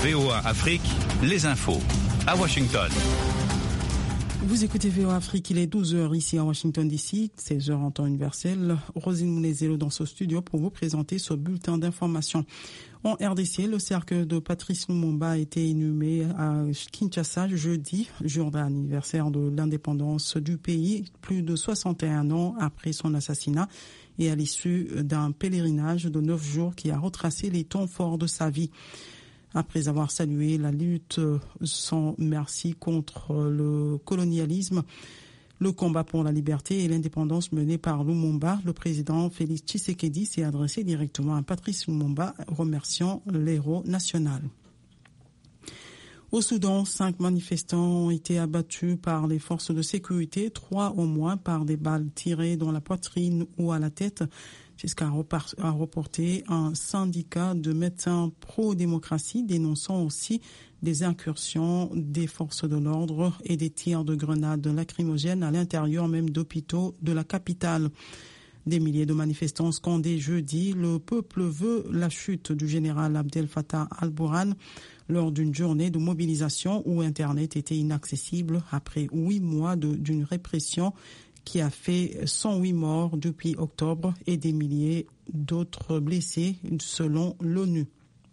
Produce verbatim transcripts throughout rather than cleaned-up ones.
V O A Afrique, les infos. À Washington. Vous écoutez V O A Afrique, il est douze heures ici à Washington D C, seize heures en temps universel. Rosine Mounezelo dans ce studio pour vous présenter ce bulletin d'information. En R D C, le cercle de Patrice Lumumba a été inhumé à Kinshasa jeudi, jour d'anniversaire de l'indépendance du pays, plus de soixante et un ans après son assassinat et à l'issue d'un pèlerinage de neuf jours qui a retracé les temps forts de sa vie. Après avoir salué la lutte sans merci contre le colonialisme, le combat pour la liberté et l'indépendance mené par Lumumba, le président Félix Tshisekedi s'est adressé directement à Patrice Lumumba, remerciant l'héros national. Au Soudan, cinq manifestants ont été abattus par les forces de sécurité, trois au moins par des balles tirées dans la poitrine ou à la tête. C'est ce qu'a reporté un syndicat de médecins pro-démocratie, dénonçant aussi des incursions des forces de l'ordre et des tirs de grenades lacrymogènes à l'intérieur même d'hôpitaux de la capitale. Des milliers de manifestants scandaient jeudi. Le peuple veut la chute du général Abdel Fattah al-Burhan lors d'une journée de mobilisation où Internet était inaccessible après huit mois de, d'une répression qui a fait cent huit morts depuis octobre et des milliers d'autres blessés selon l'ONU.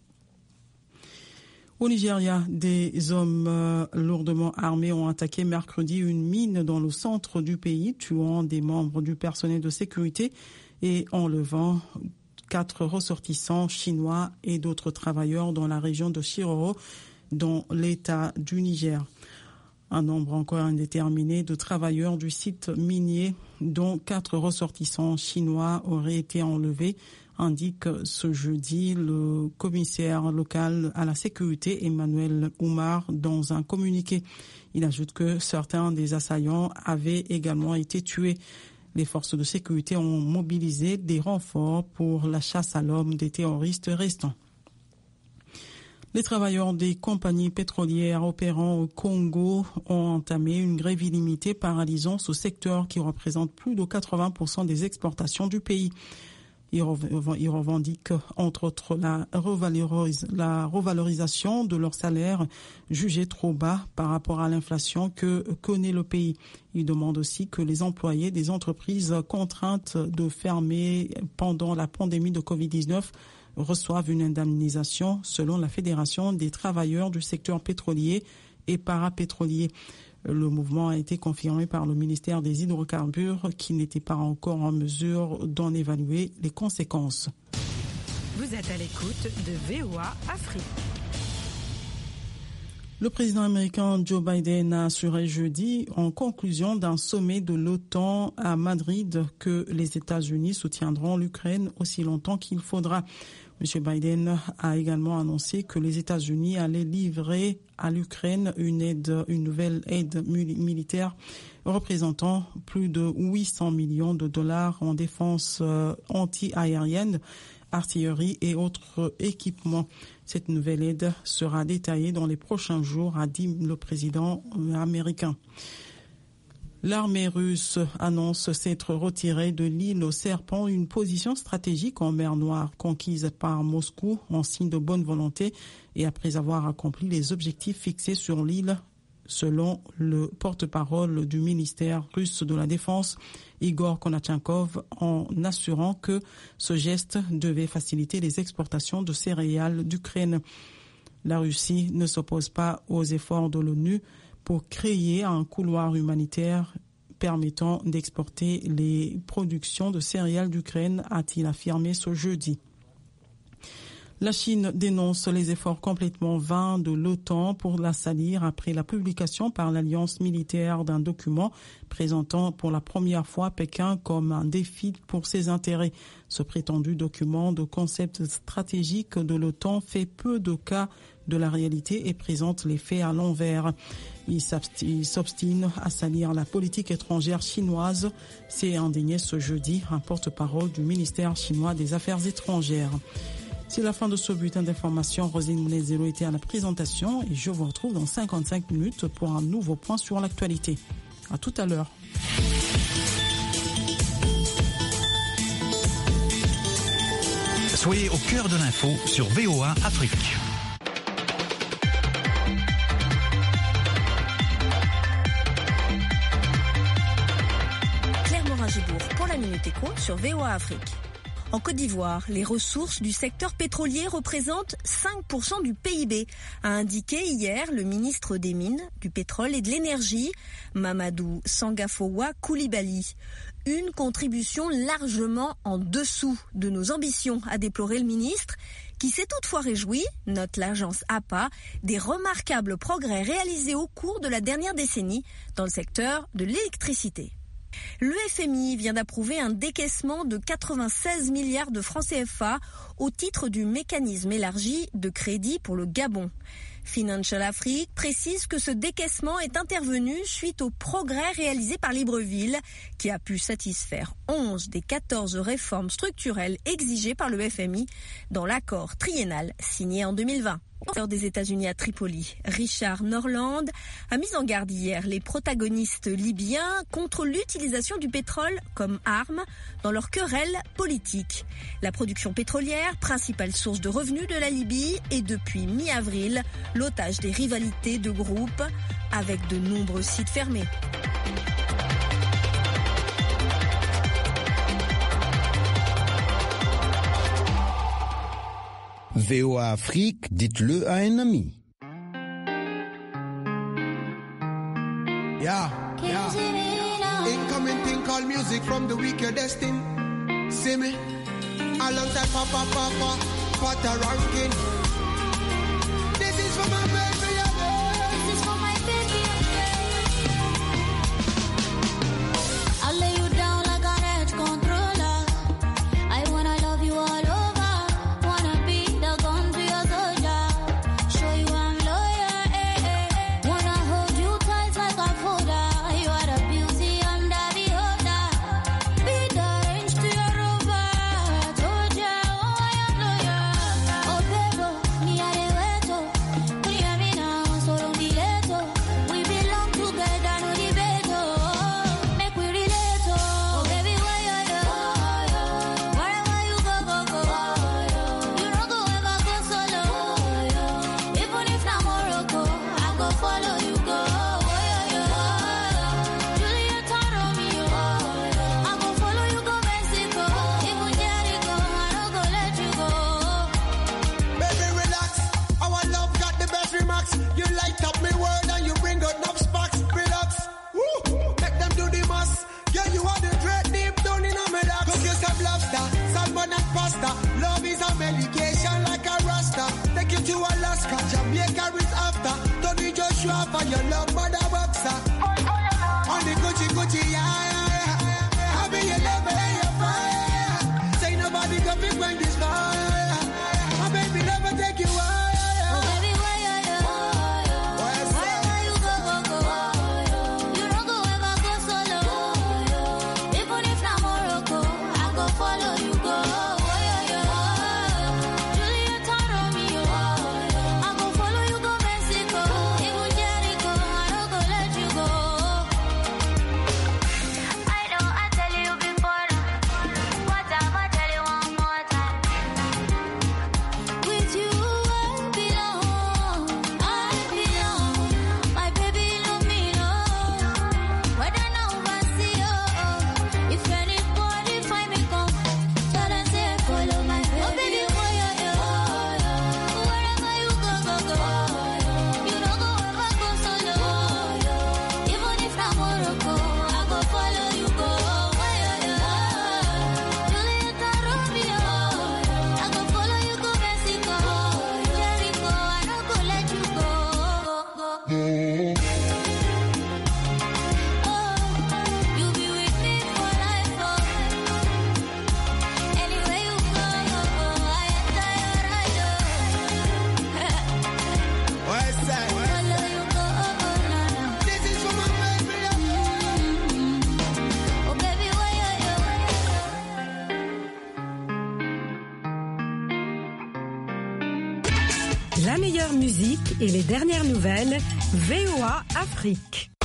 Au Nigeria, des hommes euh, lourdement armés ont attaqué mercredi une mine dans le centre du pays, tuant des membres du personnel de sécurité et enlevant quatre ressortissants chinois et d'autres travailleurs dans la région de Shiroro, dans l'État du Niger. Un nombre encore indéterminé de travailleurs du site minier, dont quatre ressortissants chinois, auraient été enlevés, indique ce jeudi le commissaire local à la sécurité Emmanuel Oumar dans un communiqué. Il ajoute que certains des assaillants avaient également été tués. Les forces de sécurité ont mobilisé des renforts pour la chasse à l'homme des terroristes restants. Les travailleurs des compagnies pétrolières opérant au Congo ont entamé une grève illimitée paralysant ce secteur qui représente plus de quatre-vingts pour cent des exportations du pays. Ils revendiquent entre autres la, revaloris, la revalorisation de leur salaire jugé trop bas par rapport à l'inflation que connaît le pays. Ils demandent aussi que les employés des entreprises contraintes de fermer pendant la pandémie de covid dix-neuf reçoivent une indemnisation selon la Fédération des travailleurs du secteur pétrolier et parapétrolier. Le mouvement a été confirmé par le ministère des Hydrocarbures qui n'était pas encore en mesure d'en évaluer les conséquences. Vous êtes à l'écoute de V O A Afrique. Le président américain Joe Biden a assuré jeudi, en conclusion d'un sommet de l'OTAN à Madrid, que les États-Unis soutiendront l'Ukraine aussi longtemps qu'il faudra. M. Biden a également annoncé que les États-Unis allaient livrer à l'Ukraine une aide, une nouvelle aide militaire représentant plus de huit cents millions de dollars en défense anti-aérienne, artillerie et autres équipements. Cette nouvelle aide sera détaillée dans les prochains jours, a dit le président américain. L'armée russe annonce s'être retirée de l'île aux Serpents, une position stratégique en mer Noire conquise par Moscou en signe de bonne volonté et après avoir accompli les objectifs fixés sur l'île, selon le porte-parole du ministère russe de la Défense, Igor Konachenkov, en assurant que ce geste devait faciliter les exportations de céréales d'Ukraine. La Russie ne s'oppose pas aux efforts de l'ONU pour créer un couloir humanitaire permettant d'exporter les productions de céréales d'Ukraine, a-t-il affirmé ce jeudi. La Chine dénonce les efforts complètement vains de l'OTAN pour la salir après la publication par l'alliance militaire d'un document présentant pour la première fois Pékin comme un défi pour ses intérêts. Ce prétendu document de concept stratégique de l'OTAN fait peu de cas de la réalité et présente les faits à l'envers. Il s'obstine à salir la politique étrangère chinoise, s'est indigné ce jeudi un porte-parole du ministère chinois des Affaires étrangères. C'est la fin de ce bulletin d'information. Rosine Mounezelo était à la présentation et je vous retrouve dans cinquante-cinq minutes pour un nouveau point sur l'actualité. À tout à l'heure. Soyez au cœur de l'info sur V O A Afrique. L'écho sur V O A Afrique. En Côte d'Ivoire, les ressources du secteur pétrolier représentent cinq pour cent du P I B, a indiqué hier le ministre des Mines, du Pétrole et de l'Énergie, Mamadou Sangafowa Koulibaly. Une contribution largement en dessous de nos ambitions, a déploré le ministre, qui s'est toutefois réjoui, note l'agence A P A, des remarquables progrès réalisés au cours de la dernière décennie dans le secteur de l'électricité. Le F M I vient d'approuver un décaissement de quatre-vingt-seize milliards de francs C F A au titre du mécanisme élargi de crédit pour le Gabon. Financial Afrique précise que ce décaissement est intervenu suite aux progrès réalisés par Libreville, qui a pu satisfaire onze des quatorze réformes structurelles exigées par le F M I dans l'accord triennal signé en deux mille vingt. L'ambassadeur des États-Unis à Tripoli, Richard Norland, a mis en garde hier les protagonistes libyens contre l'utilisation du pétrole comme arme dans leur querelle politique. La production pétrolière, principale source de revenus de la Libye, est depuis mi-avril l'otage des rivalités de groupes avec de nombreux sites fermés. V O A Afrique, dites-le à un ami. Yeah, yeah. Incoming thing called music from the weak you're destined. See me? Alongside Papa Papa, Pata Rankin. This is for my baby, yeah. This is for my baby, yeah. I'll lay you down like an edge controller. I wanna love you all over. Love is a medication like a rasta. Take you to Alaska, Jamaica is after. Don't need Joshua for your love, mother boxer. On the Gucci Gucci, yeah, yeah, yeah. I be your lover and your fire. Say nobody can be when this fire. My baby never take you away. La meilleure musique et les dernières nouvelles, V O A Afrique.